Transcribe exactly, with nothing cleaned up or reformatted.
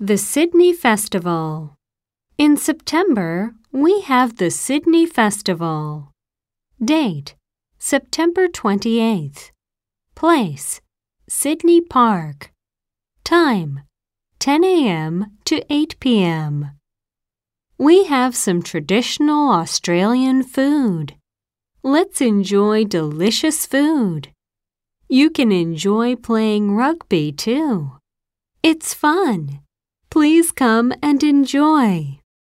The Sydney Festival. In September, we have the Sydney Festival. Date: September twenty-eighth. Place: Sydney Park. Time: ten a m to eight p m We have some traditional Australian food. Let's enjoy delicious food. You can enjoy playing rugby too. It's fun. Please come and enjoy.